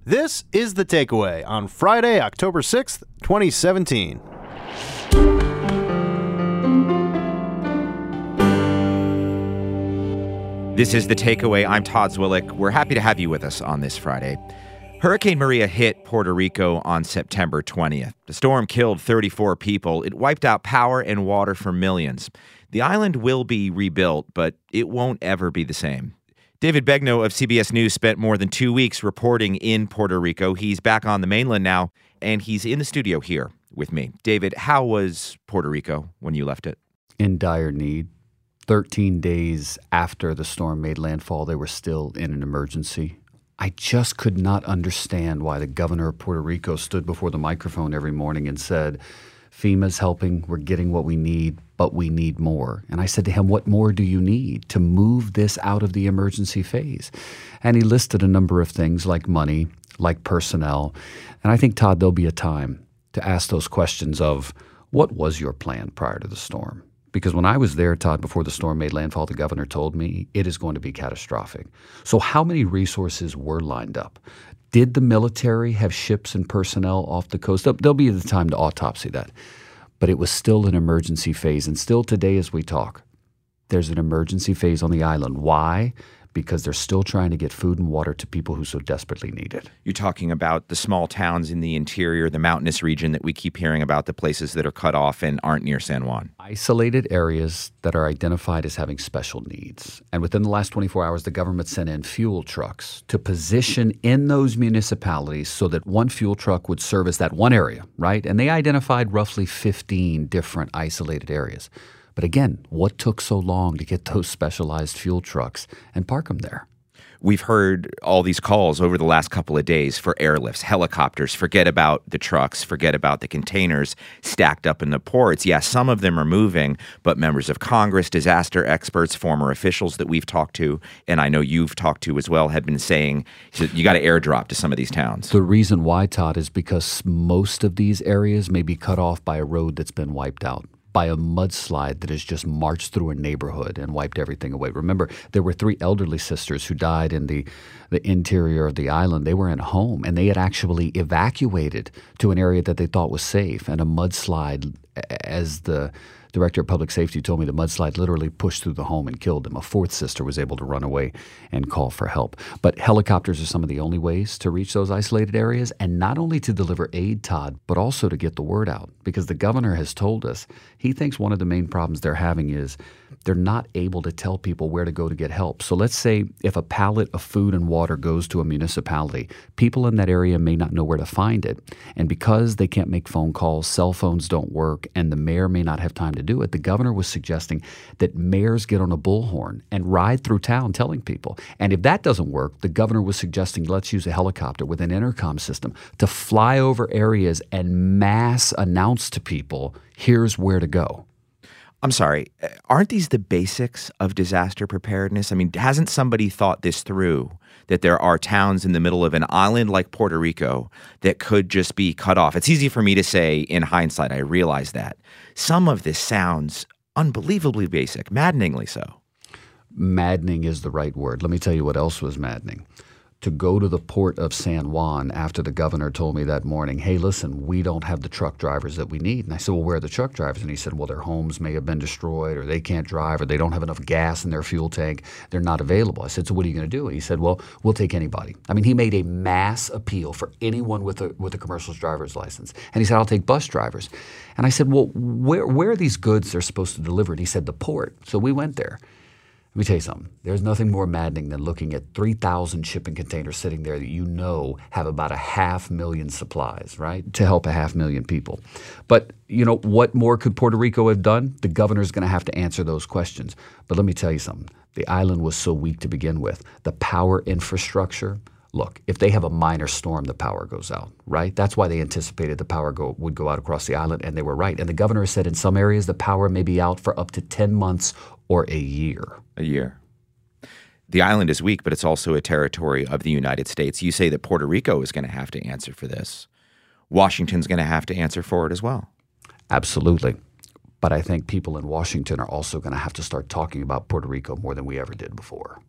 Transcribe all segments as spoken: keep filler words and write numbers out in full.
This is The Takeaway on Friday, October sixth, twenty seventeen. This is The Takeaway. I'm Todd Zwillich. We're happy to have you with us on this Friday. Hurricane Maria hit Puerto Rico on September twentieth. The storm killed thirty-four people. It wiped out power and water for millions. The island will be rebuilt, but it won't ever be the same. David Begnaud of C B S News spent more than two weeks reporting in Puerto Rico. He's back on the mainland now, and he's in the studio here with me. David, how was Puerto Rico when you left it? In dire need. thirteen days after the storm made landfall, they were still in an emergency. I just could not understand why the governor of Puerto Rico stood before the microphone every morning and said, FEMA's helping, we're getting what we need, but we need more. And I said to him, what more do you need to move this out of the emergency phase? And he listed a number of things like money, like personnel. And I think, Todd, there'll be a time to ask those questions of what was your plan prior to the storm? Because when I was there, Todd, before the storm made landfall, the governor told me it is going to be catastrophic. So how many resources were lined up? Did the military have ships and personnel off the coast? There'll be the time to autopsy that. But it was still an emergency phase. And still today as we talk, there's an emergency phase on the island. Why? Because they're still trying to get food and water to people who so desperately need it. You're talking about the small towns in the interior, the mountainous region that we keep hearing about, the places that are cut off and aren't near San Juan. Isolated areas that are identified as having special needs. And within the last twenty-four hours, the government sent in fuel trucks to position in those municipalities so that one fuel truck would service that one area, right? And they identified roughly fifteen different isolated areas. But again, what took so long to get those specialized fuel trucks and park them there? We've heard all these calls over the last couple of days for airlifts, helicopters. Forget about the trucks, forget about the containers stacked up in the ports. Yeah, some of them are moving, but members of Congress, disaster experts, former officials that we've talked to, and I know you've talked to as well, have been saying you got to airdrop to some of these towns. The reason why, Todd, is because most of these areas may be cut off by a road that's been wiped out, by a mudslide that has just marched through a neighborhood and wiped everything away. Remember, there were three elderly sisters who died in the, the interior of the island. They were in a home, and they had actually evacuated to an area that they thought was safe. And a mudslide, as the director of public safety told me, the mudslide literally pushed through the home and killed them. A fourth sister was able to run away and call for help. But helicopters are some of the only ways to reach those isolated areas, and not only to deliver aid, Todd, but also to get the word out. Because the governor has told us he thinks one of the main problems they're having is they're not able to tell people where to go to get help. So let's say if a pallet of food and water goes to a municipality, people in that area may not know where to find it. And because they can't make phone calls, cell phones don't work, and the mayor may not have time to do it, the governor was suggesting that mayors get on a bullhorn and ride through town telling people. And if that doesn't work, the governor was suggesting let's use a helicopter with an intercom system to fly over areas and mass announce to people, here's where to go. I'm sorry, aren't these the basics of disaster preparedness? I mean, hasn't somebody thought this through, that there are towns in the middle of an island like Puerto Rico that could just be cut off? It's easy for me to say in hindsight, I realize that. Some of this sounds unbelievably basic, maddeningly so. Maddening is the right word. Let me tell you what else was maddening. To go to the port of San Juan after the governor told me that morning, hey, listen, we don't have the truck drivers that we need. And I said, well, where are the truck drivers? And he said, well, their homes may have been destroyed, or they can't drive, or they don't have enough gas in their fuel tank. They're not available. I said, so what are you going to do? And he said, well, we'll take anybody. I mean, he made a mass appeal for anyone with a with a commercial driver's license. And he said, I'll take bus drivers. And I said, well, where, where are these goods they're supposed to deliver? And he said, the port. So we went there. Let me tell you something. There's nothing more maddening than looking at three thousand shipping containers sitting there that you know have about a half million supplies, right, to help a half million people. But, you know, what more could Puerto Rico have done? The governor's going to have to answer those questions. But let me tell you something. The island was so weak to begin with. The power infrastructure, look, if they have a minor storm, the power goes out, right? That's why they anticipated the power go, would go out across the island, and they were right. And the governor said in some areas the power may be out for up to ten months or a year. A year. The island is weak, but it's also a territory of the United States. You say that Puerto Rico is going to have to answer for this. Washington's going to have to answer for it as well. Absolutely. But I think people in Washington are also going to have to start talking about Puerto Rico more than we ever did before.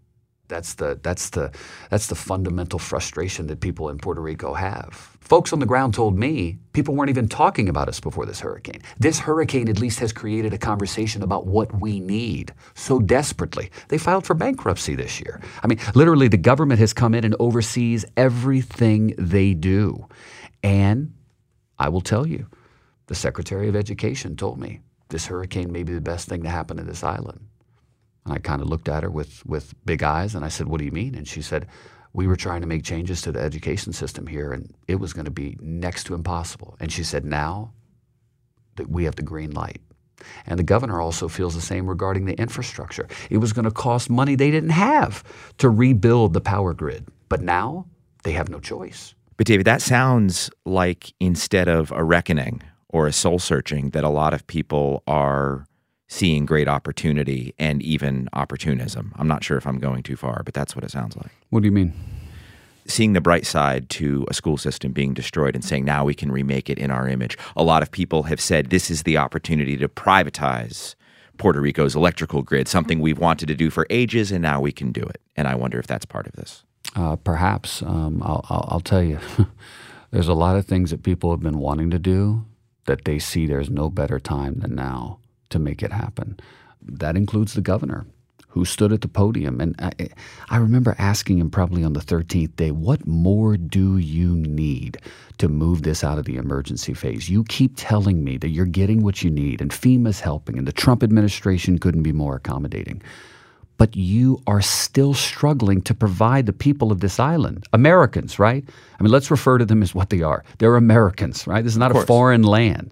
That's the that's the that's the fundamental frustration that people in Puerto Rico have. Folks on the ground told me people weren't even talking about us before this hurricane. This hurricane at least has created a conversation about what we need so desperately. They filed for bankruptcy this year. I mean, literally the government has come in and oversees everything they do. And I will tell you, the Secretary of Education told me this hurricane may be the best thing to happen to this island. And I kind of looked at her with, with big eyes, and I said, what do you mean? And she said, we were trying to make changes to the education system here, and it was going to be next to impossible. And she said, now that we have the green light. And the governor also feels the same regarding the infrastructure. It was going to cost money they didn't have to rebuild the power grid. But now they have no choice. But David, that sounds like instead of a reckoning or a soul searching, that a lot of people are seeing great opportunity and even opportunism. I'm not sure if I'm going too far, but that's what it sounds like. What do you mean? Seeing the bright side to a school system being destroyed and saying now we can remake it in our image. A lot of people have said this is the opportunity to privatize Puerto Rico's electrical grid, something we've wanted to do for ages, and now we can do it. And I wonder if that's part of this. Uh, perhaps. Um, I'll, I'll, I'll tell you, there's a lot of things that people have been wanting to do that they see there's no better time than now to make it happen. That includes the governor, who stood at the podium. And I, I remember asking him probably on the thirteenth day, what more do you need to move this out of the emergency phase? You keep telling me that you're getting what you need, and FEMA's helping, and the Trump administration couldn't be more accommodating. But you are still struggling to provide the people of this island, Americans, right? I mean, let's refer to them as what they are. They're Americans, right? This is not a foreign land.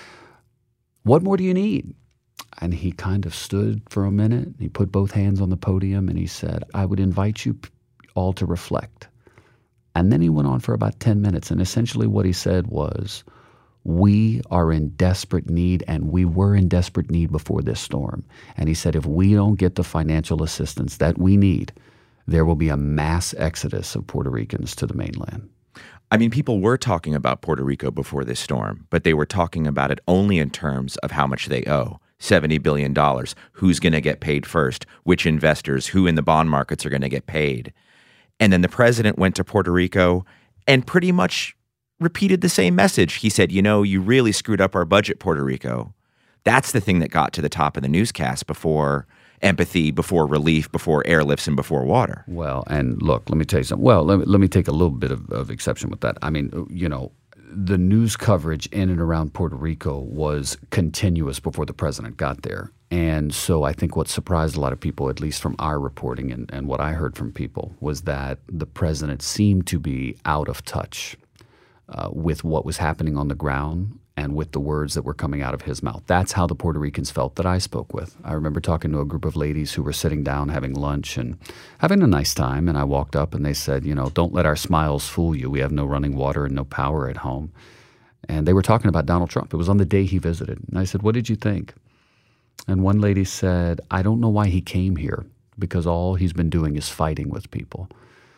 What more do you need? And he kind of stood for a minute. He put both hands on the podium and he said, I would invite you all to reflect. And then he went on for about ten minutes. And essentially what he said was, we are in desperate need, and we were in desperate need before this storm. And he said, if we don't get the financial assistance that we need, there will be a mass exodus of Puerto Ricans to the mainland. I mean, people were talking about Puerto Rico before this storm, but they were talking about it only in terms of how much they owe. seventy billion dollars. Who's going to get paid first? Which investors? Who in the bond markets are going to get paid? And then the president went to Puerto Rico and pretty much repeated the same message. He said, you know, you really screwed up our budget, Puerto Rico. That's the thing that got to the top of the newscast before empathy, before relief, before airlifts, and before water. Well, and look, let me tell you something. Well, let me, let me take a little bit of, of exception with that. I mean, you know, the news coverage in and around Puerto Rico was continuous before the president got there. And so I think what surprised a lot of people, at least from our reporting and, and what I heard from people, was that the president seemed to be out of touch uh, with what was happening on the ground and with the words that were coming out of his mouth. That's how the Puerto Ricans felt that I spoke with. I remember talking to a group of ladies who were sitting down having lunch and having a nice time, and I walked up and they said, you know, don't let our smiles fool you. We have no running water and no power at home. And they were talking about Donald Trump. It was on the day he visited. And I said, what did you think? And one lady said, I don't know why he came here, because all he's been doing is fighting with people.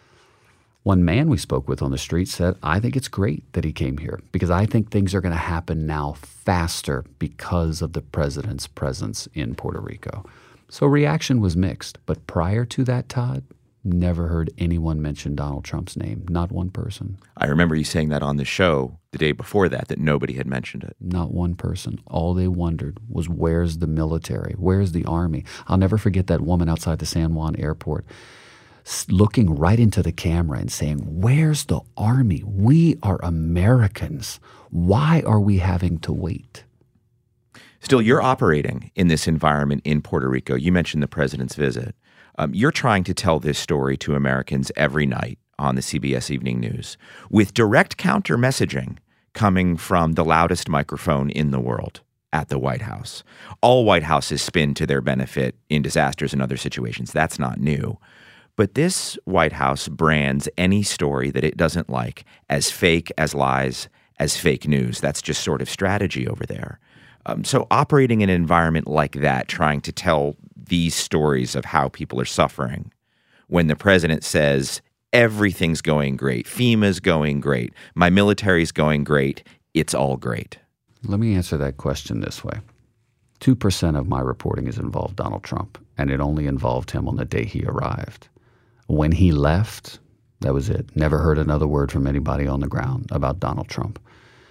One man we spoke with on the street said, I think it's great that he came here, because I think things are going to happen now faster because of the president's presence in Puerto Rico. So reaction was mixed. But prior to that, Todd, never heard anyone mention Donald Trump's name. Not one person. I remember you saying that on the show the day before that, that nobody had mentioned it. Not one person. All they wondered was, where's the military? Where's the army? I'll never forget that woman outside the San Juan airport looking right into the camera and saying, where's the army? We are Americans. Why are we having to wait? Still, you're operating in this environment in Puerto Rico. You mentioned the president's visit. Um, you're trying to tell this story to Americans every night on the C B S Evening News with direct counter messaging coming from the loudest microphone in the world at the White House. All White Houses spin to their benefit in disasters and other situations. That's not new. But this White House brands any story that it doesn't like as fake, as lies, as fake news. That's just sort of strategy over there. Um, so operating in an environment like that, trying to tell these stories of how people are suffering, when the president says, everything's going great, FEMA's going great, my military's going great, it's all great. Let me answer that question this way. two percent of my reporting has involved Donald Trump, and it only involved him on the day he arrived. When he left, that was it. Never heard another word from anybody on the ground about Donald Trump.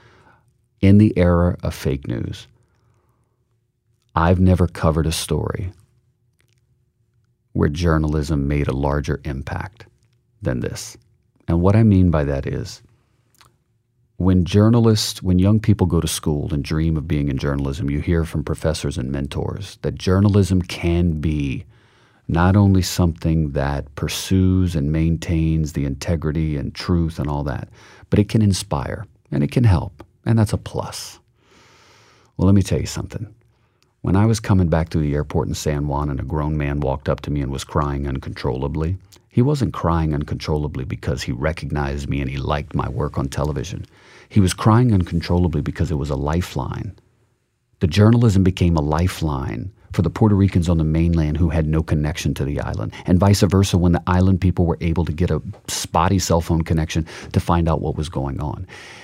In the era of fake news, I've never covered a story where journalism made a larger impact than this. And what I mean by that is, when journalists, when young people go to school and dream of being in journalism, you hear from professors and mentors that journalism can be not only something that pursues and maintains the integrity and truth and all that, but it can inspire and it can help, and that's a plus. Well, let me tell you something. When I was coming back to the airport in San Juan and a grown man walked up to me and was crying uncontrollably, he wasn't crying uncontrollably because he recognized me and he liked my work on television. He was crying uncontrollably because it was a lifeline. The journalism became a lifeline for the Puerto Ricans on the mainland who had no connection to the island, and vice versa when the island people were able to get a spotty cell phone connection to find out what was going on.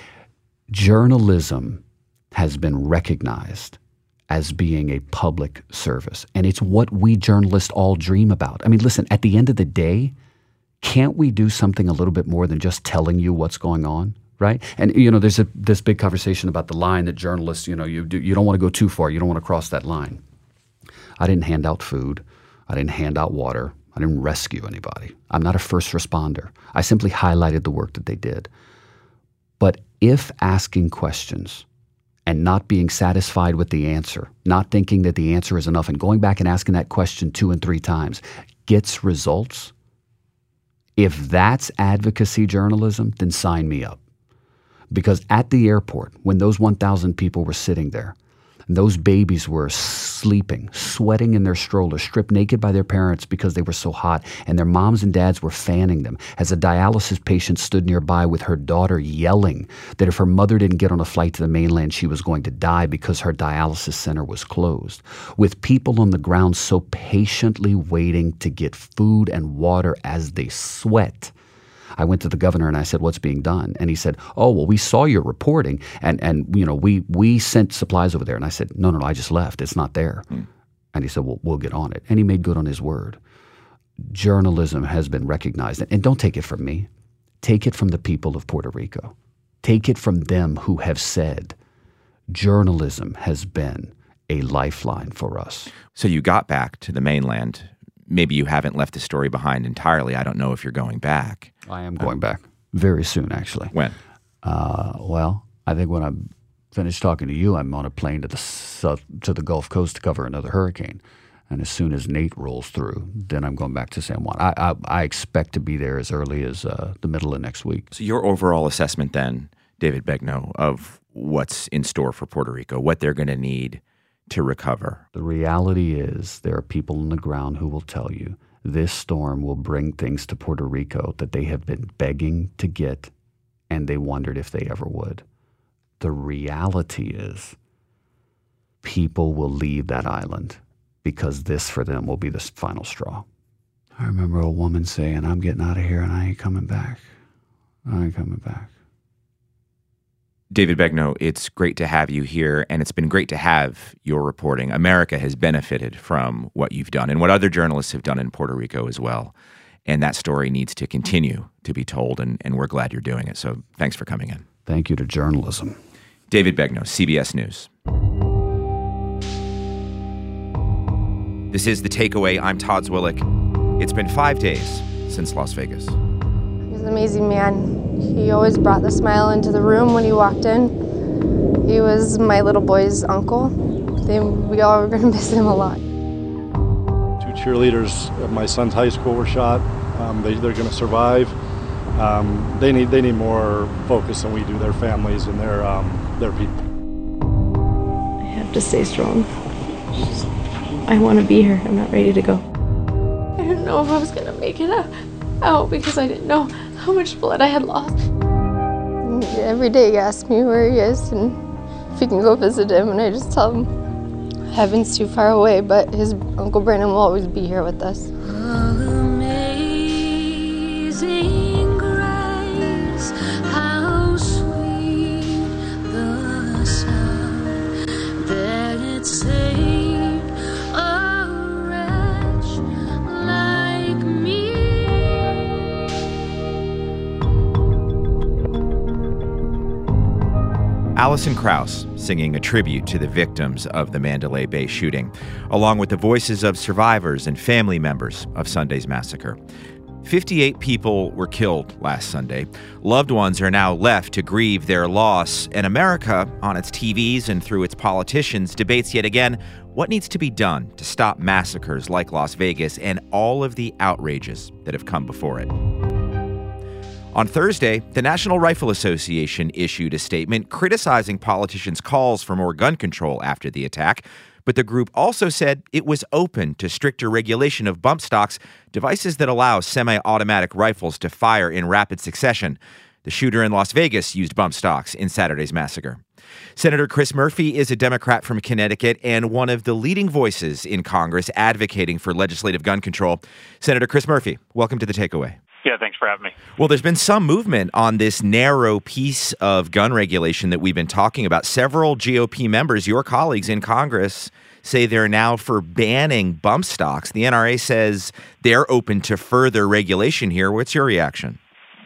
Journalism has been recognized as being a public service, and it's what we journalists all dream about. I mean, listen, at the end of the day, can't we do something a little bit more than just telling you what's going on? Right? And, you know, there's a, this big conversation about the line that journalists, you know, you, do, you don't want to go too far. You don't want to cross that line. I didn't hand out food. I didn't hand out water. I didn't rescue anybody. I'm not a first responder. I simply highlighted the work that they did. But if asking questions and not being satisfied with the answer, not thinking that the answer is enough, and going back and asking that question two and three times gets results, if that's advocacy journalism, then sign me up. Because at the airport, when those one thousand people were sitting there, those babies were sleeping, sweating in their strollers, stripped naked by their parents because they were so hot, and their moms and dads were fanning them as a dialysis patient stood nearby with her daughter yelling that if her mother didn't get on a flight to the mainland, she was going to die because her dialysis center was closed. With people on the ground so patiently waiting to get food and water as they sweat, I went to the governor and I said, what's being done? And he said, oh, well, we saw your reporting and, and you know, we we sent supplies over there. And I said, no, no, no, I just left. It's not there. Mm. And he said, well, we'll get on it. And he made good on his word. Journalism has been recognized. And don't take it from me. Take it from the people of Puerto Rico. Take it from them who have said journalism has been a lifeline for us. So you got back to the mainland. Maybe you haven't left the story behind entirely. I don't know if you're going back. I am going um, back very soon, actually. When? Uh, well, I think when I'm finished talking to you, I'm on a plane to the south, to the Gulf Coast to cover another hurricane. And as soon as Nate rolls through, then I'm going back to San Juan. I, I, I expect to be there as early as uh, the middle of next week. So your overall assessment then, David Begnaud, of what's in store for Puerto Rico, what they're going to need to recover. The reality is there are people on the ground who will tell you this storm will bring things to Puerto Rico that they have been begging to get, and they wondered if they ever would. The reality is people will leave that island because this for them will be the final straw. I remember a woman saying, I'm getting out of here and I ain't coming back. I ain't coming back. David Begnaud, it's great to have you here, and it's been great to have your reporting. America has benefited from what you've done and what other journalists have done in Puerto Rico as well. And that story needs to continue to be told, and, and we're glad you're doing it. So thanks for coming in. Thank you to journalism. David Begnaud, C B S News. This is The Takeaway. I'm Todd Zwillich. It's been five days since Las Vegas. He's an amazing man. He always brought the smile into the room when he walked in. He was my little boy's uncle. They, we all were going to miss him a lot. Two cheerleaders at my son's high school were shot. Um, they, they're going to survive. Um, they need they need more focus than we do. Their families and their um, their people. I have to stay strong. I want to be here. I'm not ready to go. I didn't know if I was going to make it out because I didn't know how much blood I had lost. Every day he asks me where he is and if he can go visit him, and I just tell him heaven's too far away, but his Uncle Brandon will always be here with us. Amazing grace, how sweet the sound that it saved a wretch like me. Alison Krauss singing a tribute to the victims of the Mandalay Bay shooting, along with the voices of survivors and family members of Sunday's massacre. fifty-eight people were killed last Sunday. Loved ones are now left to grieve their loss, and America, on its T Vs and through its politicians, debates yet again what needs to be done to stop massacres like Las Vegas and all of the outrages that have come before it. On Thursday, the National Rifle Association issued a statement criticizing politicians' calls for more gun control after the attack, but the group also said it was open to stricter regulation of bump stocks, devices that allow semi-automatic rifles to fire in rapid succession. The shooter in Las Vegas used bump stocks in Saturday's massacre. Senator Chris Murphy is a Democrat from Connecticut and one of the leading voices in Congress advocating for legislative gun control. Senator Chris Murphy, welcome to The Takeaway. Yeah, thanks for having me. Well, there's been some movement on this narrow piece of gun regulation that we've been talking about. Several G O P members, your colleagues in Congress, say they're now for banning bump stocks. The N R A says they're open to further regulation here. What's your reaction?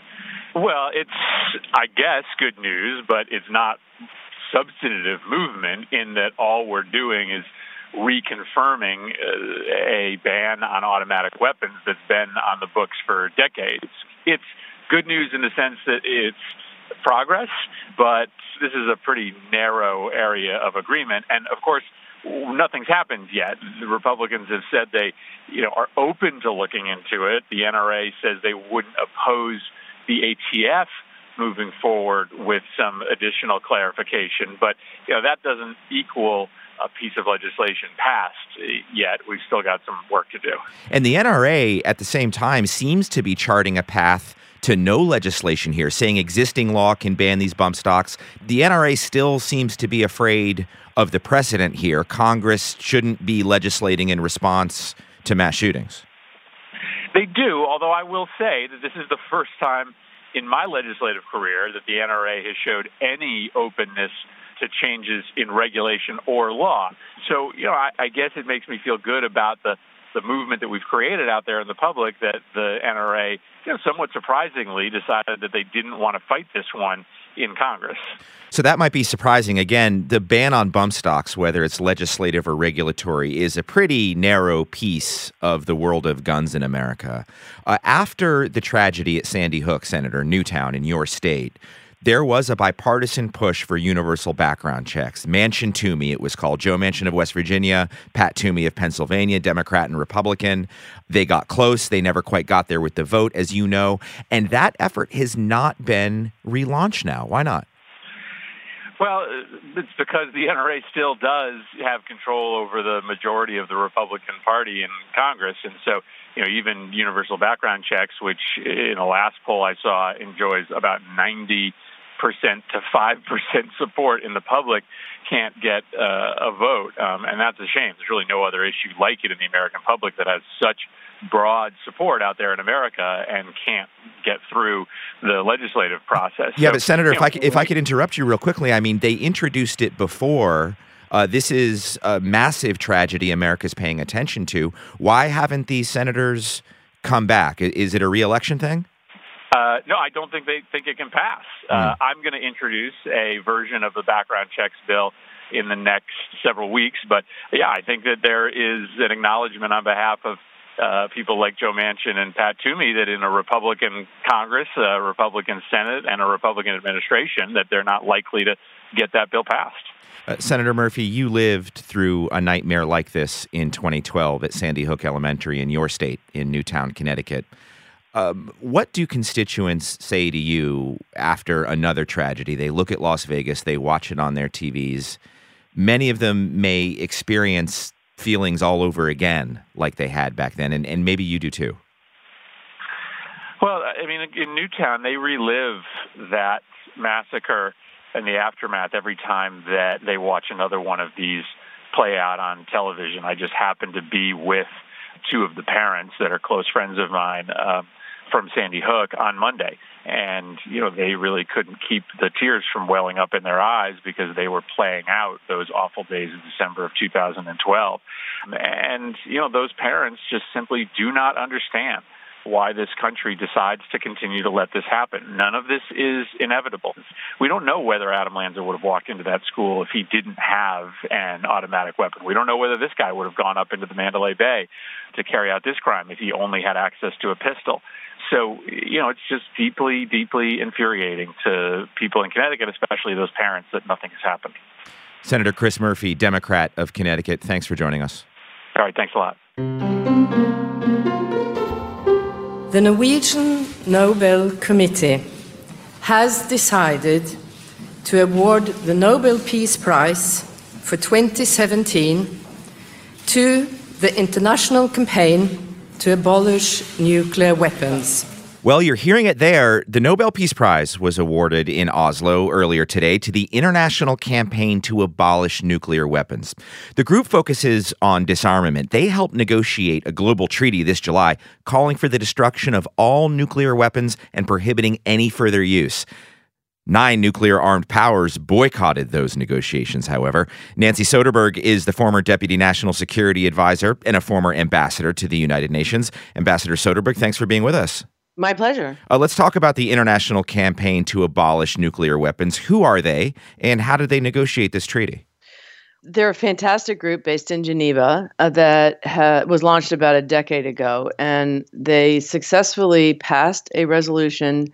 Well, it's, I guess, good news, but it's not substantive movement in that all we're doing is reconfirming uh, a ban on automatic weapons that's been on the books for decades. It's good news in the sense that it's progress, but this is a pretty narrow area of agreement. And, of course, nothing's happened yet. The Republicans have said they, you know, are open to looking into it. The N R A says they wouldn't oppose the A T F moving forward with some additional clarification. But, you know, that doesn't equal a piece of legislation passed yet. We've still got some work to do. And the N R A, at the same time, seems to be charting a path to no legislation here, saying existing law can ban these bump stocks. The N R A still seems to be afraid of the precedent here. Congress shouldn't be legislating in response to mass shootings. They do, although I will say that this is the first time in my legislative career that the N R A has showed any openness to changes in regulation or law. So, you know, I, I guess it makes me feel good about the, the movement that we've created out there in the public that the N R A, you know, somewhat surprisingly decided that they didn't want to fight this one in Congress. So that might be surprising. Again, the ban on bump stocks, whether it's legislative or regulatory, is a pretty narrow piece of the world of guns in America. Uh, after the tragedy at Sandy Hook, Senator, Newtown in your state, there was a bipartisan push for universal background checks. Manchin Toomey, it was called. Joe Manchin of West Virginia, Pat Toomey of Pennsylvania, Democrat and Republican. They got close. They never quite got there with the vote, as you know. And that effort has not been relaunched now. Why not? Well, it's because the N R A still does have control over the majority of the Republican Party in Congress. And so, you know, even universal background checks, which in the last poll I saw enjoys about ninety percent to five percent support in the public, can't get uh, a vote. Um, and that's a shame. There's really no other issue like it in the American public that has such broad support out there in America and can't get through the legislative process. Yeah, so, but Senator, if know, I could, if I could interrupt you real quickly, I mean, they introduced it before. Uh, this is a massive tragedy America's paying attention to. Why haven't these senators come back? Is it a re-election thing? Uh, no, I don't think they think it can pass. Uh, mm. I'm going to introduce a version of the background checks bill in the next several weeks. But, yeah, I think that there is an acknowledgement on behalf of uh, people like Joe Manchin and Pat Toomey that in a Republican Congress, a Republican Senate, and a Republican administration that they're not likely to get that bill passed. Uh, Senator Murphy, you lived through a nightmare like this in twenty twelve at Sandy Hook Elementary in your state in Newtown, Connecticut. Um, what do constituents say to you after another tragedy? They look at Las Vegas, they watch it on their T Vs. Many of them may experience feelings all over again like they had back then, and, and maybe you do too. Well, I mean, in Newtown, they relive that massacre and the aftermath every time that they watch another one of these play out on television. I just happened to be with two of the parents that are close friends of mine uh, from Sandy Hook on Monday. And, you know, they really couldn't keep the tears from welling up in their eyes because they were playing out those awful days of December of two thousand twelve. And, you know, those parents just simply do not understand why this country decides to continue to let this happen. None of this is inevitable. We don't know whether Adam Lanza would have walked into that school if he didn't have an automatic weapon. We don't know whether this guy would have gone up into the Mandalay Bay to carry out this crime if he only had access to a pistol. So, you know, it's just deeply, deeply infuriating to people in Connecticut, especially those parents, that nothing has happened. Senator Chris Murphy, Democrat of Connecticut, thanks for joining us. All right, thanks a lot. The Norwegian Nobel Committee has decided to award the Nobel Peace Prize for twenty seventeen to the international campaign to abolish nuclear weapons. Well, you're hearing it there. The Nobel Peace Prize was awarded in Oslo earlier today to the International Campaign to Abolish Nuclear Weapons. The group focuses on disarmament. They helped negotiate a global treaty this July calling for the destruction of all nuclear weapons and prohibiting any further use. Nine nuclear-armed powers boycotted those negotiations, however. Nancy Soderberg is the former Deputy National Security Advisor and a former ambassador to the United Nations. Ambassador Soderberg, thanks for being with us. My pleasure. Uh, let's talk about the International Campaign to Abolish Nuclear Weapons. Who are they, and how did they negotiate this treaty? They're a fantastic group based in Geneva uh, that ha- was launched about a decade ago, and they successfully passed a resolution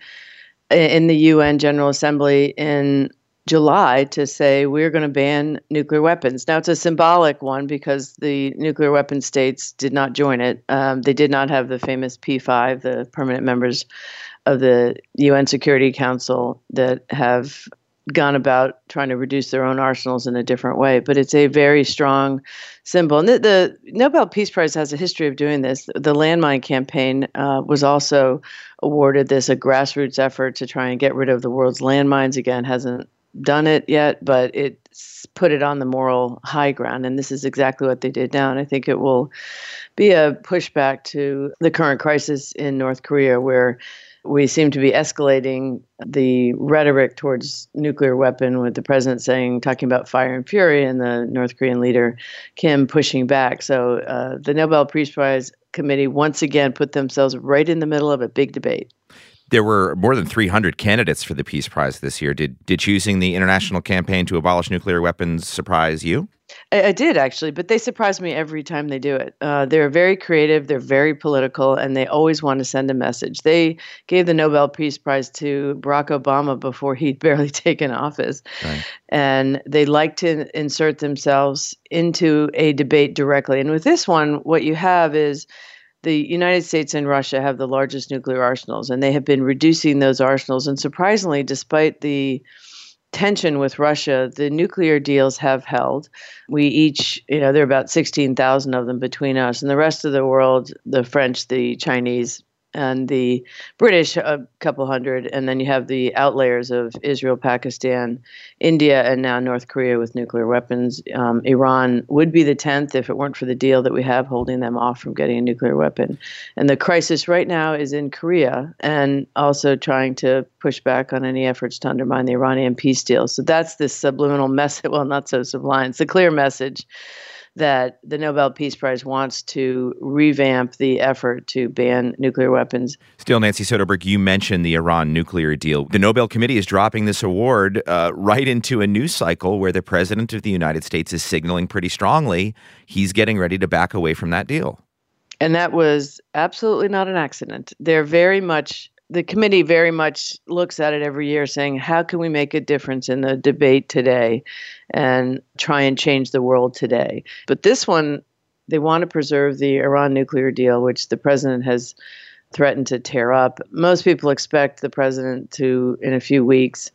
in the U N General Assembly in July to say we're going to ban nuclear weapons. Now, it's a symbolic one because the nuclear weapon states did not join it. Um, they did not have the famous P five, the permanent members of the U N Security Council that have gone about trying to reduce their own arsenals in a different way. But it's a very strong symbol. And the, the Nobel Peace Prize has a history of doing this. The landmine campaign uh, was also awarded this, a grassroots effort to try and get rid of the world's landmines. Again, hasn't done it yet, but it's put it on the moral high ground. And this is exactly what they did now. And I think it will be a pushback to the current crisis in North Korea, where we seem to be escalating the rhetoric towards nuclear weapon, with the president saying, talking about fire and fury, and the North Korean leader, Kim, pushing back. So uh, the Nobel Peace Prize Committee once again put themselves right in the middle of a big debate. There were more than three hundred candidates for the Peace Prize this year. Did, did choosing the International Campaign to Abolish Nuclear Weapons surprise you? I, I did, actually, but they surprise me every time they do it. Uh, they're very creative, they're very political, and they always want to send a message. They gave the Nobel Peace Prize to Barack Obama before he'd barely taken office. Right. And they like to insert themselves into a debate directly. And with this one, what you have is the United States and Russia have the largest nuclear arsenals, and they have been reducing those arsenals. And surprisingly, despite the tension with Russia, the nuclear deals have held. We each, you know, there are about sixteen thousand of them between us, and the rest of the world, the French, the Chinese, and the British, a couple hundred, and then you have the outliers of Israel, Pakistan, India, and now North Korea with nuclear weapons. Um, Iran would be the tenth if it weren't for the deal that we have holding them off from getting a nuclear weapon. And the crisis right now is in Korea, and also trying to push back on any efforts to undermine the Iranian peace deal. So that's this subliminal message, well, not so sublime, it's a clear message that the Nobel Peace Prize wants to revamp the effort to ban nuclear weapons. Still, Nancy Soderberg, you mentioned the Iran nuclear deal. The Nobel Committee is dropping this award uh, right into a news cycle where the President of the United States is signaling pretty strongly he's getting ready to back away from that deal. And that was absolutely not an accident. They're very much... The committee very much looks at it every year saying, how can we make a difference in the debate today and try and change the world today? But this one, they want to preserve the Iran nuclear deal, which the president has threatened to tear up. Most people expect the president to, in a few weeks,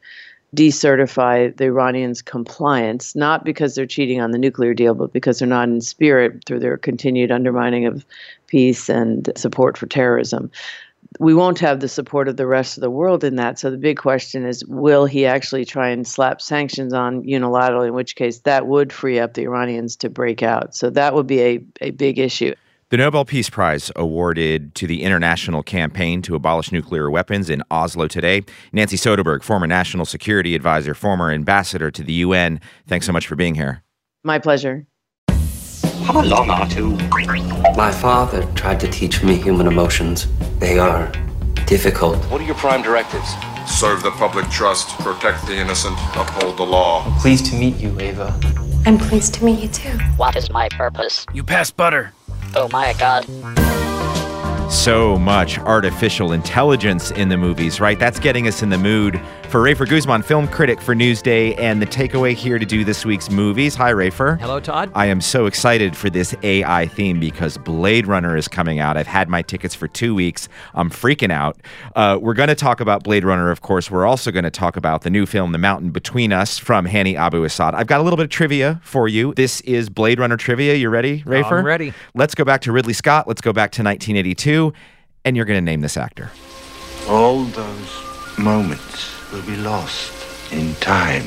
decertify the Iranians' compliance, not because they're cheating on the nuclear deal, but because they're not in spirit through their continued undermining of peace and support for terrorism. We won't have the support of the rest of the world in that. So the big question is, will he actually try and slap sanctions on unilaterally, in which case that would free up the Iranians to break out. So that would be a, a big issue. The Nobel Peace Prize awarded to the International Campaign to Abolish Nuclear Weapons in Oslo today. Nancy Soderberg, former National Security Advisor, former ambassador to the U N, thanks so much for being here. My pleasure. How long are two? My father tried to teach me human emotions. They are difficult. What are your prime directives? Serve the public trust, protect the innocent, uphold the law. I'm pleased to meet you, Ava. I'm pleased to meet you too. What is my purpose? You pass butter. Oh my god. So much artificial intelligence in the movies, right? That's getting us in the mood. For Rafer Guzman, film critic for Newsday, and the takeaway here to do this week's movies. Hi, Rafer. Hello, Todd. I am so excited for this A I theme because Blade Runner is coming out. I've had my tickets for two weeks. I'm freaking out. Uh, we're going to talk about Blade Runner, of course. We're also going to talk about the new film, The Mountain Between Us, from Hani Abu Assad. I've got a little bit of trivia for you. This is Blade Runner trivia. You ready, Rafer? I'm ready. Let's go back to Ridley Scott. Let's go back to nineteen eighty-two, and you're going to name this actor. All those moments will be lost in time,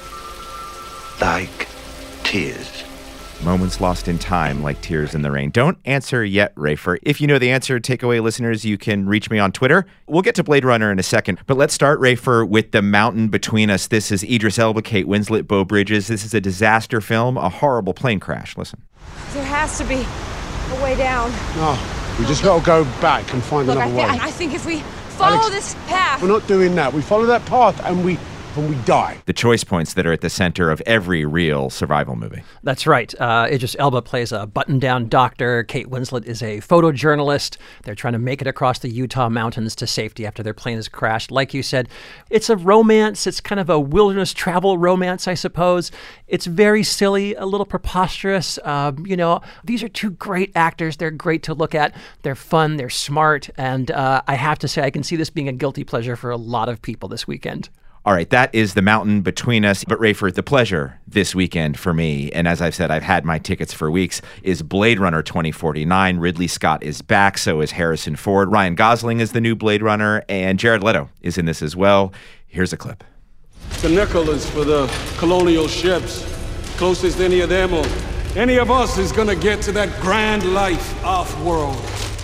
like tears. Moments lost in time, like tears in the rain. Don't answer yet, Rafer. If you know the answer, takeaway listeners, you can reach me on Twitter. We'll get to Blade Runner in a second, but let's start, Rafer, with The Mountain Between Us. This is Idris Elba, Kate Winslet, Beau Bridges. This is a disaster film, a horrible plane crash. Listen. There has to be a way down. No, we just got to go back and find Look, I, another th- way. I think if we follow Alex, this path... We're not doing that. We follow that path and we and we die. The choice points that are at the center of every real survival movie. That's right. Uh, Idris Elba plays a button-down doctor. Kate Winslet is a photojournalist. They're trying to make it across the Utah mountains to safety after their plane has crashed. Like you said, it's a romance. It's kind of a wilderness travel romance, I suppose. It's very silly, a little preposterous. Uh, you know, these are two great actors. They're great to look at. They're fun. They're smart. And uh, I have to say, I can see this being a guilty pleasure for a lot of people this weekend. All right, that is The Mountain Between Us. But Rafer, the pleasure this weekend for me, and as I've said, I've had my tickets for weeks, is Blade Runner twenty forty-nine. Ridley Scott is back, so is Harrison Ford. Ryan Gosling is the new Blade Runner, and Jared Leto is in this as well. Here's a clip. The nickel is for the colonial ships. Closest any of them or any of us is gonna get to that grand life off-world.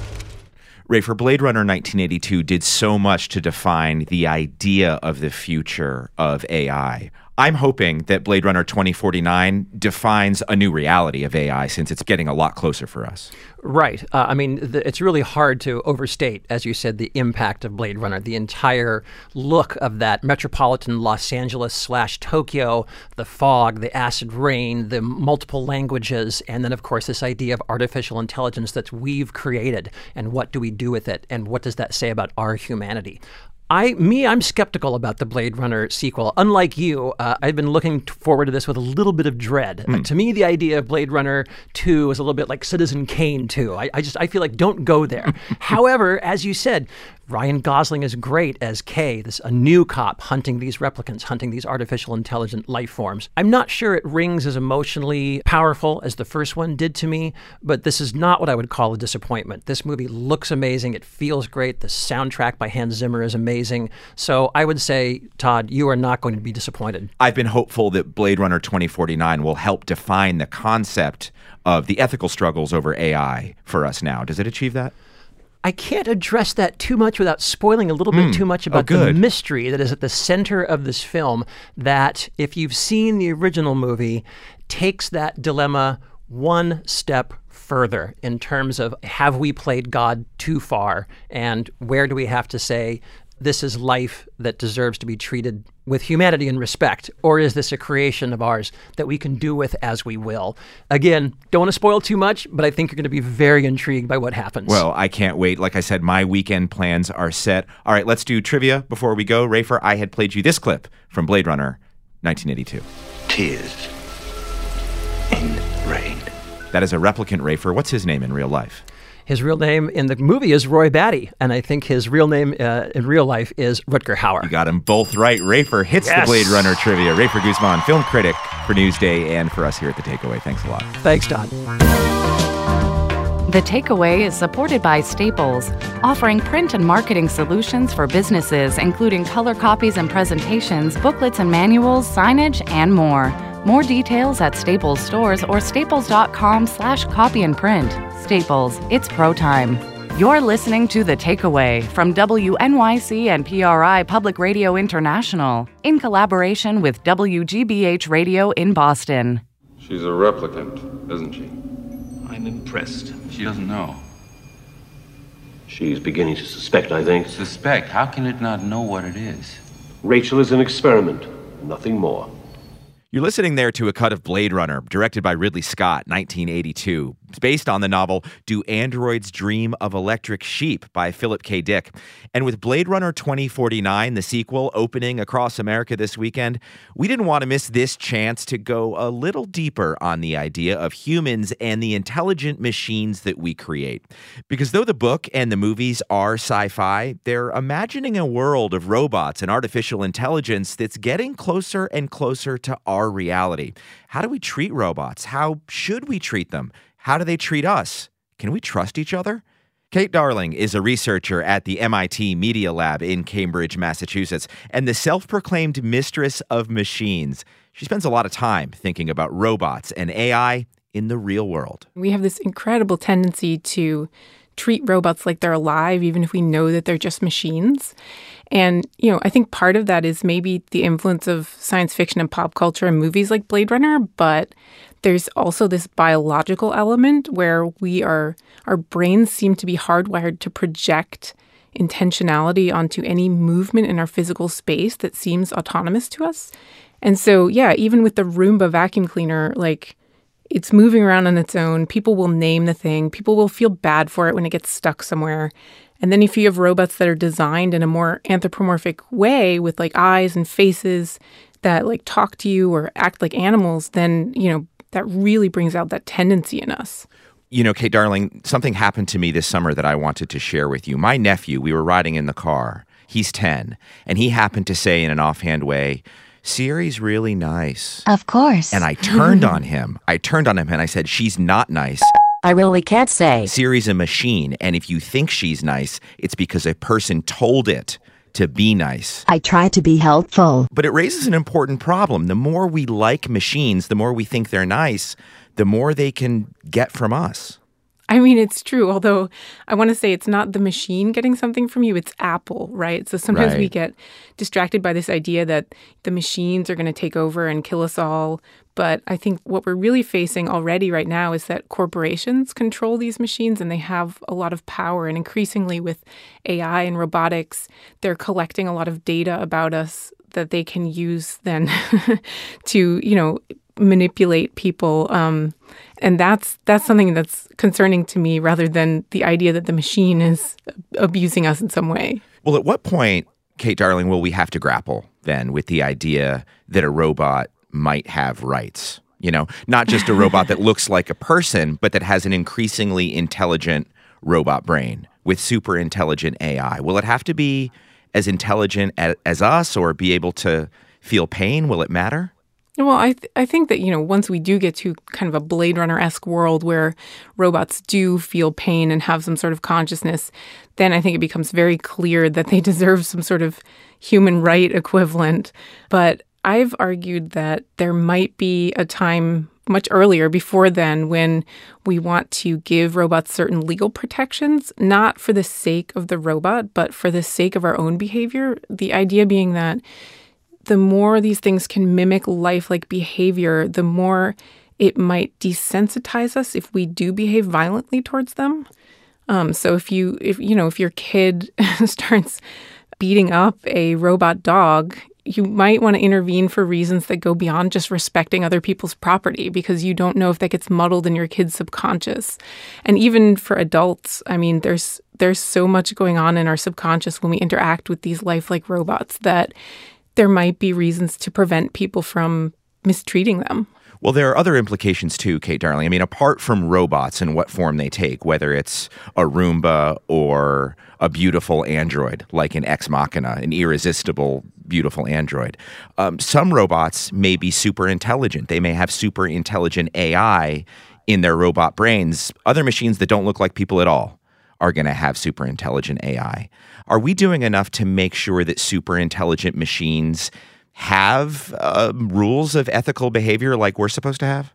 Rafer, Blade Runner nineteen eighty-two did so much to define the idea of the future of A I. I'm hoping that Blade Runner twenty forty-nine defines a new reality of A I since it's getting a lot closer for us. Right. Uh, I mean, the, it's really hard to overstate, as you said, the impact of Blade Runner, the entire look of that metropolitan Los Angeles slash Tokyo, the fog, the acid rain, the multiple languages, and then, of course, this idea of artificial intelligence that we've created, and what do we do with it, and what does that say about our humanity? I, me, I'm skeptical about the Blade Runner sequel. Unlike you, uh, I've been looking t- forward to this with a little bit of dread. Mm. Uh, to me, the idea of Blade Runner two is a little bit like Citizen Kane two. I, I just, I feel like don't go there. However, as you said, Ryan Gosling is great as K, this a new cop hunting these replicants, hunting these artificial intelligent life forms. I'm not sure it rings as emotionally powerful as the first one did to me, but this is not what I would call a disappointment. This movie looks amazing. It feels great. The soundtrack by Hans Zimmer is amazing. So I would say, Todd, you are not going to be disappointed. I've been hopeful that Blade Runner twenty forty-nine will help define the concept of the ethical struggles over A I for us now. Does it achieve that? I can't address that too much without spoiling a little Mm. bit too much about Oh, the good. mystery that is at the center of this film, that if you've seen the original movie, takes that dilemma one step further in terms of, have we played God too far, and where do we have to say this is life that deserves to be treated with humanity and respect, or is this a creation of ours that we can do with as we will? Again, don't want to spoil too much, but I think you're going to be very intrigued by what happens. Well, I can't wait. Like I said, my weekend plans are set. All right, let's do trivia before we go. Rafer, I had played you this clip from Blade Runner nineteen eighty-two. Tears in rain. That is a replicant, Rafer. What's his name in real life? His real name in the movie is Roy Batty, and I think his real name uh, in real life is Rutger Hauer. You got them both right. Rafer hits Yes. the Blade Runner trivia. Rafer Guzman, film critic for Newsday and for us here at The Takeaway. Thanks a lot. Thanks, Todd. The Takeaway is supported by Staples, offering print and marketing solutions for businesses, including color copies and presentations, booklets and manuals, signage, and more. More details at Staples stores or staples.com slash copy and print. Staples, it's pro time. You're listening to The Takeaway from W N Y C and P R I Public Radio International in collaboration with W G B H Radio in Boston. She's a replicant, isn't she? I'm impressed. She doesn't know. She's beginning to suspect, I think. Suspect? How can it not know what it is? Rachel is an experiment, nothing more. You're listening there to a cut of Blade Runner, directed by Ridley Scott, nineteen eighty-two. It's based on the novel Do Androids Dream of Electric Sheep by Philip K. Dick. And with Blade Runner twenty forty-nine, the sequel, opening across America this weekend, we didn't want to miss this chance to go a little deeper on the idea of humans and the intelligent machines that we create. Because though the book and the movies are sci-fi, they're imagining a world of robots and artificial intelligence that's getting closer and closer to our reality. How do we treat robots? How should we treat them? How do they treat us? Can we trust each other? Kate Darling is a researcher at the M I T Media Lab in Cambridge, Massachusetts, and the self-proclaimed mistress of machines. She spends a lot of time thinking about robots and A I in the real world. We have this incredible tendency to treat robots like they're alive, even if we know that they're just machines. And, you know, I think part of that is maybe the influence of science fiction and pop culture and movies like Blade Runner, but there's also this biological element where we are, our brains seem to be hardwired to project intentionality onto any movement in our physical space that seems autonomous to us. And so, yeah, even with the Roomba vacuum cleaner, like, it's moving around on its own. People will name the thing. People will feel bad for it when it gets stuck somewhere. And then if you have robots that are designed in a more anthropomorphic way with like eyes and faces that like talk to you or act like animals, then, you know, that really brings out that tendency in us. You know, Kate Darling, something happened to me this summer that I wanted to share with you. My nephew, we were riding in the car. He's ten, and he happened to say in an offhand way, Siri's really nice. Of course. And I turned on him. I turned on him and I said, she's not nice. I really can't say. Siri's a machine, and if you think she's nice, it's because a person told it to be nice. I try to be helpful. But it raises an important problem. The more we like machines, the more we think they're nice, the more they can get from us. I mean, it's true, although I want to say it's not the machine getting something from you, it's Apple, right? So sometimes right. we get distracted by this idea that the machines are going to take over and kill us all. But I think what we're really facing already right now is that corporations control these machines and they have a lot of power. And increasingly with A I and robotics, they're collecting a lot of data about us that they can use then to, you know, manipulate people. Um, and that's that's something that's concerning to me rather than the idea that the machine is abusing us in some way. Well, at what point, Kate Darling, will we have to grapple then with the idea that a robot might have rights? You know, not just a robot that looks like a person, but that has an increasingly intelligent robot brain with super intelligent A I. Will it have to be as intelligent as, as us or be able to feel pain? Will it matter? Well, I th- I think that, you know, once we do get to kind of a Blade Runner-esque world where robots do feel pain and have some sort of consciousness, then I think it becomes very clear that they deserve some sort of human right equivalent. But I've argued that there might be a time much earlier, before then, when we want to give robots certain legal protections, not for the sake of the robot, but for the sake of our own behavior. The idea being that the more these things can mimic lifelike behavior, the more it might desensitize us if we do behave violently towards them. Um, so if you, if you know, if your kid starts beating up a robot dog, you might want to intervene for reasons that go beyond just respecting other people's property, because you don't know if that gets muddled in your kid's subconscious. And even for adults, I mean, there's there's so much going on in our subconscious when we interact with these lifelike robots that there might be reasons to prevent people from mistreating them. Well, there are other implications too, Kate Darling. I mean, apart from robots and what form they take, whether it's a Roomba or a beautiful android, like an Ex Machina, an irresistible, beautiful android, um, some robots may be super intelligent. They may have super intelligent A I in their robot brains. Other machines that don't look like people at all are going to have super intelligent A I. Are we doing enough to make sure that super intelligent machines have uh, rules of ethical behavior like we're supposed to have?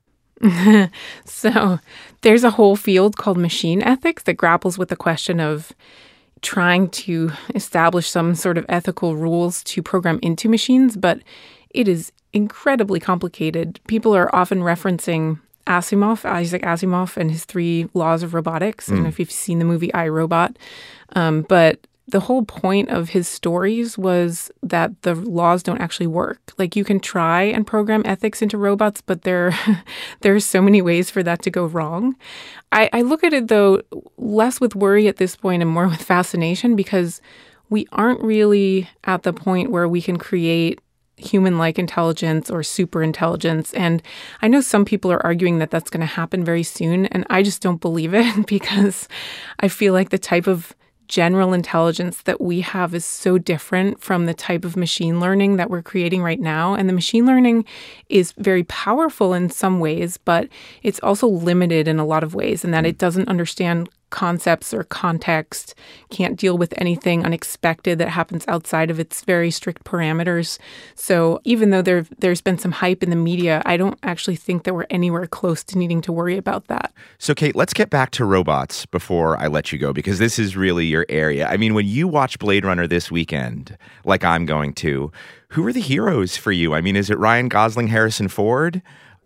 So there's a whole field called machine ethics that grapples with the question of trying to establish some sort of ethical rules to program into machines, but it is incredibly complicated. People are often referencing Asimov, Isaac Asimov, and his three laws of robotics. I don't Mm. know if you've seen the movie I, Robot. Um, but the whole point of his stories was that the laws don't actually work. Like, you can try and program ethics into robots, but there, there's so many ways for that to go wrong. I, I look at it, though, less with worry at this point and more with fascination, because we aren't really at the point where we can create human-like intelligence or super intelligence. And I know some people are arguing that that's going to happen very soon, and I just don't believe it because I feel like the type of general intelligence that we have is so different from the type of machine learning that we're creating right now. And the machine learning is very powerful in some ways, but it's also limited in a lot of ways, in that it doesn't understand concepts or context, can't deal with anything unexpected that happens outside of its very strict parameters. So even though there, there's been some hype in the media, I don't actually think that we're anywhere close to needing to worry about that. So, Kate, let's get back to robots before I let you go, because this is really your area. I mean, when you watch Blade Runner this weekend, like I'm going to, who are the heroes for you? I mean, is it Ryan Gosling, Harrison Ford,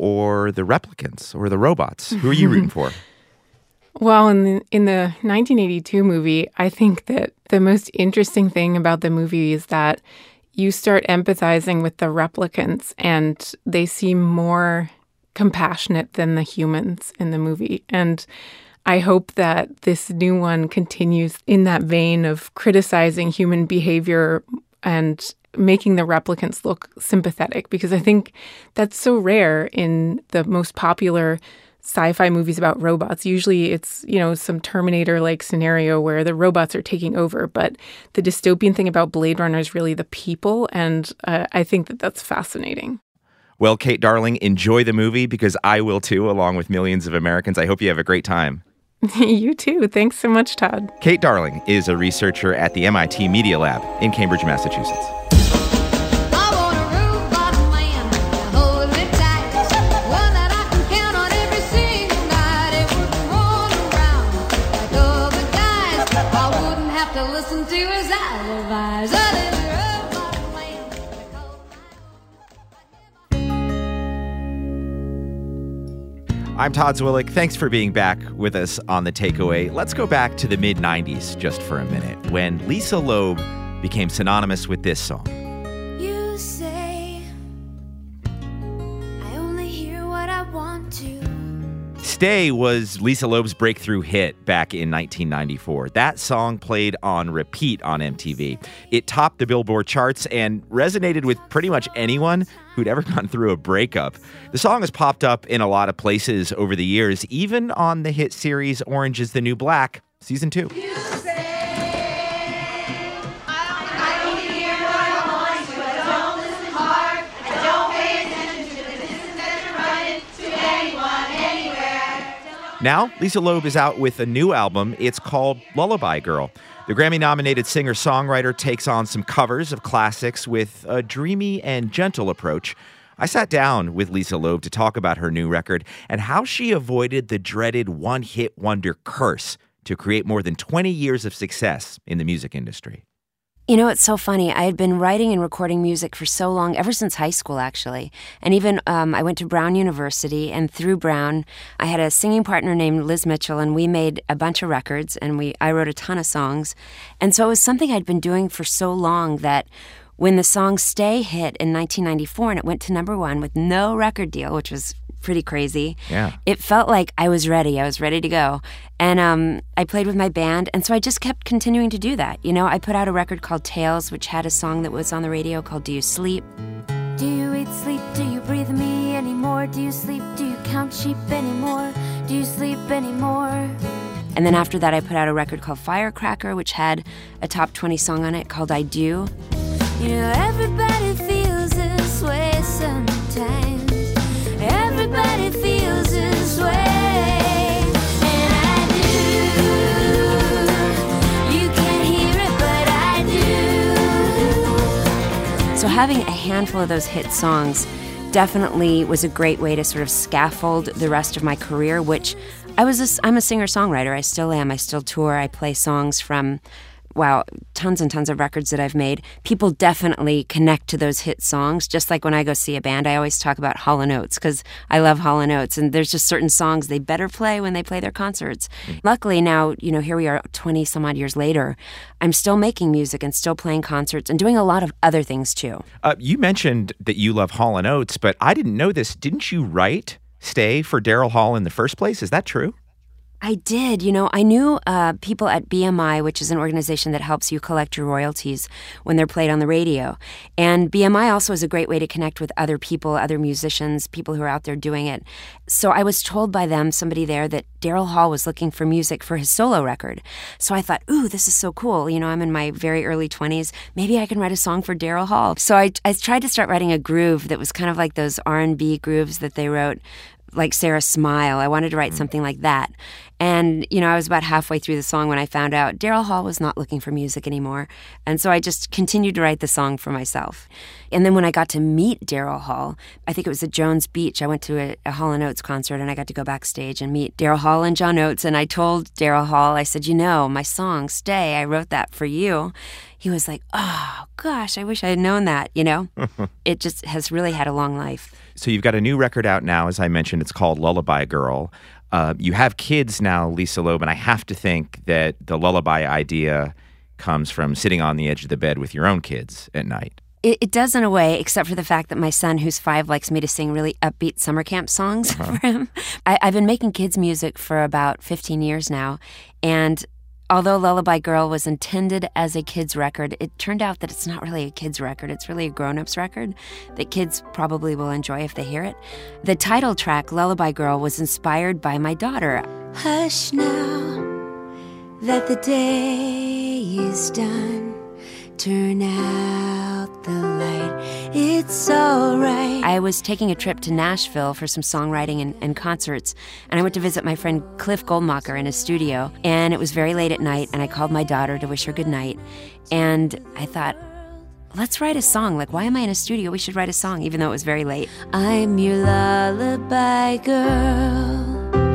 or the replicants, or the robots? Who are you rooting for? Well, in the, in the nineteen eighty-two movie, I think that the most interesting thing about the movie is that you start empathizing with the replicants, and they seem more compassionate than the humans in the movie. And I hope that this new one continues in that vein of criticizing human behavior and making the replicants look sympathetic, because I think that's so rare in the most popular sci-fi movies about robots. Usually it's, you know, some Terminator-like scenario where the robots are taking over. But the dystopian thing about Blade Runner is really the people. And uh, I think that that's fascinating. Well, Kate Darling, enjoy the movie, because I will too, along with millions of Americans. I hope you have a great time. You too. Thanks so much, Todd. Kate Darling is a researcher at the M I T Media Lab in Cambridge, Massachusetts. I'm Todd Zwillich. Thanks for being back with us on The Takeaway. Let's go back to the mid nineties just for a minute, when Lisa Loeb became synonymous with this song. You say I only hear what I want to. Stay was Lisa Loeb's breakthrough hit back in nineteen ninety-four. That song played on repeat on M T V. It topped the Billboard charts and resonated with pretty much anyone who'd ever gone through a breakup. The song has popped up in a lot of places over the years, even on the hit series Orange is the New Black, season two. Now, Lisa Loeb is out with a new album. It's called Lullaby Girl. The Grammy-nominated singer-songwriter takes on some covers of classics with a dreamy and gentle approach. I sat down with Lisa Loeb to talk about her new record and how she avoided the dreaded one-hit wonder curse to create more than twenty years of success in the music industry. You know, it's so funny. I had been writing and recording music for so long, ever since high school, actually. And even um, I went to Brown University, and through Brown, I had a singing partner named Liz Mitchell, and we made a bunch of records, and we I wrote a ton of songs. And so it was something I'd been doing for so long that when the song Stay hit in nineteen ninety-four, and it went to number one with no record deal, which was pretty crazy. Yeah. It felt like I was ready. I was ready to go. And um, I played with my band, and so I just kept continuing to do that. You know, I put out a record called Tales, which had a song that was on the radio called Do You Sleep? Do you eat, sleep? Do you breathe me anymore? Do you sleep? Do you count sheep anymore? Do you sleep anymore? And then after that, I put out a record called Firecracker, which had a top twenty song on it called I Do. You know, everybody feels this way sometimes. Everybody feels this way. And I do. You can't hear it, but I do. So having a handful of those hit songs definitely was a great way to sort of scaffold the rest of my career, which I was a, I'm a singer-songwriter. I still am. I still tour. I play songs from wow, tons and tons of records that I've made, people definitely connect to those hit songs. Just like when I go see a band, I always talk about Hall and Oates because I love Hall and Oates. And there's just certain songs they better play when they play their concerts. Mm-hmm. Luckily now, you know, here we are twenty some odd years later, I'm still making music and still playing concerts and doing a lot of other things too. Uh, you mentioned that you love Hall and Oates, but I didn't know this. Didn't you write Stay for Daryl Hall in the first place? Is that true? I did. You know, I knew uh, people at B M I, which is an organization that helps you collect your royalties when they're played on the radio. And B M I also is a great way to connect with other people, other musicians, people who are out there doing it. So I was told by them, somebody there, that Daryl Hall was looking for music for his solo record. So I thought, ooh, this is so cool. You know, I'm in my very early twenties. Maybe I can write a song for Daryl Hall. So I, I tried to start writing a groove that was kind of like those R and B grooves that they wrote, like Sarah Smile. I wanted to write something like that. And, you know, I was about halfway through the song when I found out Daryl Hall was not looking for music anymore. And so I just continued to write the song for myself. And then when I got to meet Daryl Hall, I think it was at Jones Beach, I went to a, a Hall and Oates concert and I got to go backstage and meet Daryl Hall and John Oates. And I told Daryl Hall, I said, you know, my song, Stay, I wrote that for you. He was like, oh, gosh, I wish I had known that, you know? It just has really had a long life. So you've got a new record out now, as I mentioned. It's called Lullaby Girl. Uh, you have kids now, Lisa Loeb, and I have to think that the lullaby idea comes from sitting on the edge of the bed with your own kids at night. It, it does in a way, except for the fact that my son, who's five, likes me to sing really upbeat summer camp songs uh-huh. for him. I, I've been making kids music for about fifteen years now, and although Lullaby Girl was intended as a kid's record, it turned out that it's not really a kid's record. It's really a grown-up's record that kids probably will enjoy if they hear it. The title track, Lullaby Girl, was inspired by my daughter. Hush now that the day is done. Turn out the light, it's all right. I was taking a trip to Nashville for some songwriting and, and concerts, and I went to visit my friend Cliff Goldmacher in his studio, and it was very late at night, and I called my daughter to wish her good night, and I thought, let's write a song. Like, why am I in a studio? We should write a song, even though it was very late. I'm your lullaby girl.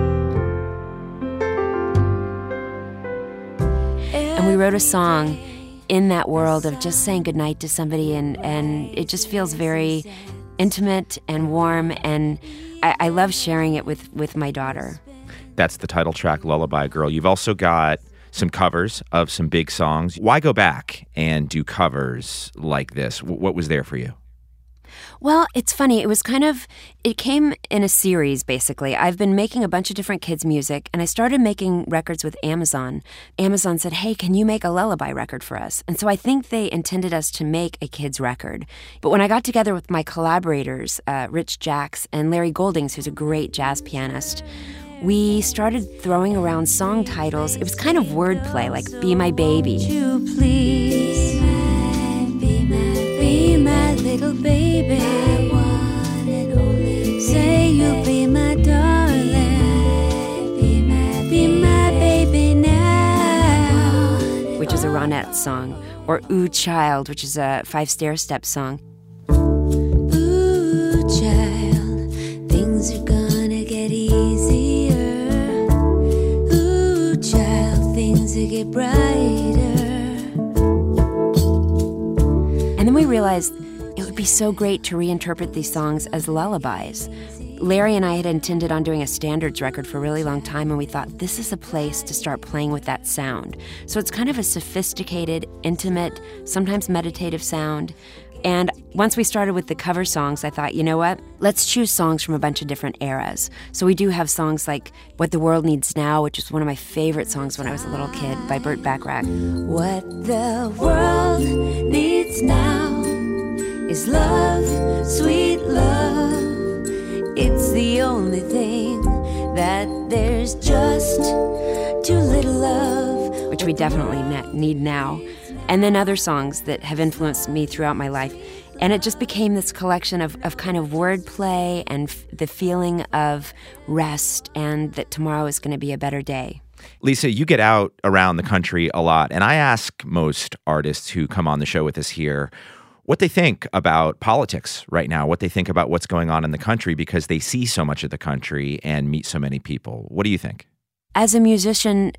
And we wrote a song in that world of just saying goodnight to somebody, and, and it just feels very intimate and warm, and I, I love sharing it with, with my daughter. That's the title track, Lullaby Girl. You've also got some covers of some big songs. Why go back and do covers like this? W- what was there for you? Well, it's funny. It was kind of, it came in a series, basically. I've been making a bunch of different kids' music, and I started making records with Amazon. Amazon said, hey, can you make a lullaby record for us? And so I think they intended us to make a kids' record. But when I got together with my collaborators, uh, Rich Jacks and Larry Goldings, who's a great jazz pianist, we started throwing around song titles. It was kind of wordplay, like Be My Baby. You please be my, be my little baby. I want it only. Say you'll be my darling. Be my, be my baby now. Which is a Ronette song. Or Ooh Child, which is a Five Stair-Step song. Ooh child, things are gonna get easier. Ooh child, things will get brighter. And then we realized it would be so great to reinterpret these songs as lullabies. Larry and I had intended on doing a standards record for a really long time, and we thought this is a place to start playing with that sound. So it's kind of a sophisticated, intimate, sometimes meditative sound. And once we started with the cover songs, I thought, you know what? Let's choose songs from a bunch of different eras. So we do have songs like What the World Needs Now, which is one of my favorite songs when I was a little kid, by Burt Bacharach. What the world needs now is love, sweet love. It's the only thing that there's just too little of. Which we definitely ne- need now. And then other songs that have influenced me throughout my life. And it just became this collection of, of kind of wordplay and f- the feeling of rest and that tomorrow is going to be a better day. Lisa, you get out around the country a lot, and I ask most artists who come on the show with us here what they think about politics right now, what they think about what's going on in the country, because they see so much of the country and meet so many people. What do you think? As a musician,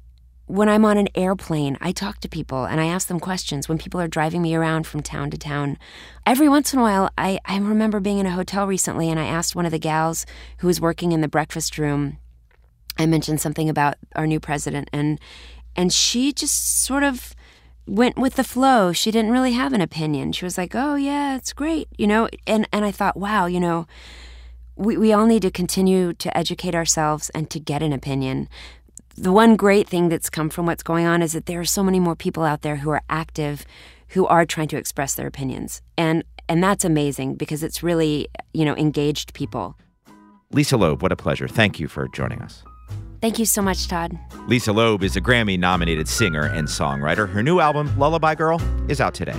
when I'm on an airplane, I talk to people and I ask them questions when people are driving me around from town to town. Every once in a while, I, I remember being in a hotel recently and I asked one of the gals who was working in the breakfast room, I mentioned something about our new president, and and she just sort of went with the flow. She didn't really have an opinion. She was like, oh, yeah, it's great, you know? And, and I thought, wow, you know, we, we all need to continue to educate ourselves and to get an opinion. The one great thing that's come from what's going on is that there are so many more people out there who are active, who are trying to express their opinions. And and that's amazing because it's really, you know, engaged people. Lisa Loeb, what a pleasure. Thank you for joining us. Thank you so much, Todd. Lisa Loeb is a Grammy-nominated singer and songwriter. Her new album, Lullaby Girl, is out today.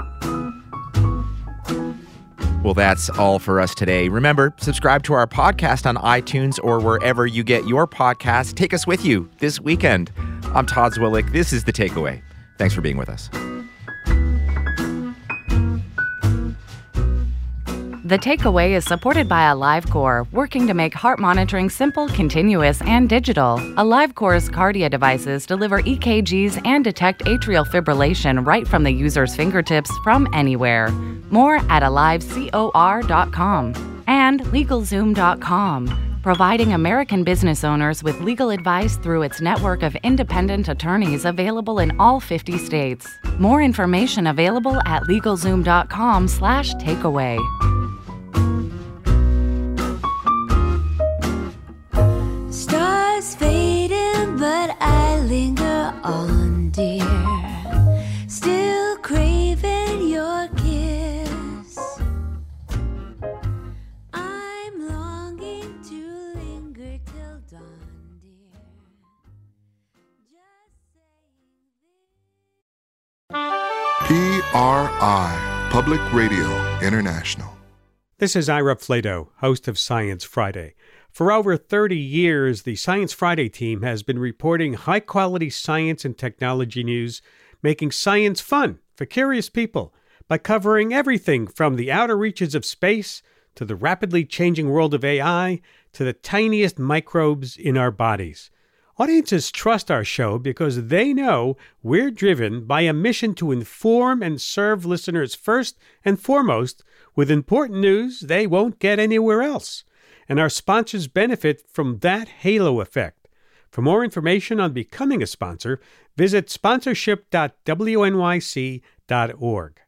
Well, that's all for us today. Remember, subscribe to our podcast on iTunes or wherever you get your podcasts. Take us with you this weekend. I'm Todd Zwillich. This is The Takeaway. Thanks for being with us. The Takeaway is supported by AliveCor, working to make heart monitoring simple, continuous, and digital. AliveCor's Cardia devices deliver E K Gs and detect atrial fibrillation right from the user's fingertips from anywhere. More at alive cor dot com. And LegalZoom dot com, providing American business owners with legal advice through its network of independent attorneys available in all fifty states. More information available at LegalZoom dot com slash takeaway. Stars fading, but I linger on, dear. Still craving your kiss. I'm longing to linger till dawn, dear. P R I, Public Radio International. This is Ira Flato, host of Science Friday. For over thirty years, the Science Friday team has been reporting high-quality science and technology news, making science fun for curious people by covering everything from the outer reaches of space to the rapidly changing world of A I to the tiniest microbes in our bodies. Audiences trust our show because they know we're driven by a mission to inform and serve listeners first and foremost with important news they won't get anywhere else. And our sponsors benefit from that halo effect. For more information on becoming a sponsor, visit sponsorship dot w n y c dot org.